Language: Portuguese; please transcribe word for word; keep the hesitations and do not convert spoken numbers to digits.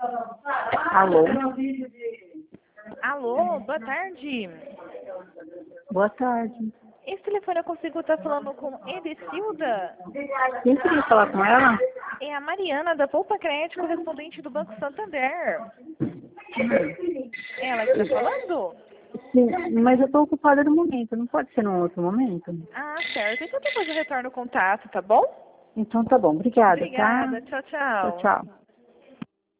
Alô? Alô, boa tarde. Boa tarde. Esse telefone eu consigo estar falando com Edecilda? Quem queria falar com ela? É a Mariana, da Poupa Crédito, correspondente do Banco Santander. Ela que está falando? Sim, mas eu estou ocupada no momento, não pode ser num outro momento? Ah, certo. Então depois eu retorno o contato, tá bom? Então tá bom, obrigada, tá? Obrigada. Tchau, Tchau, tchau. tchau.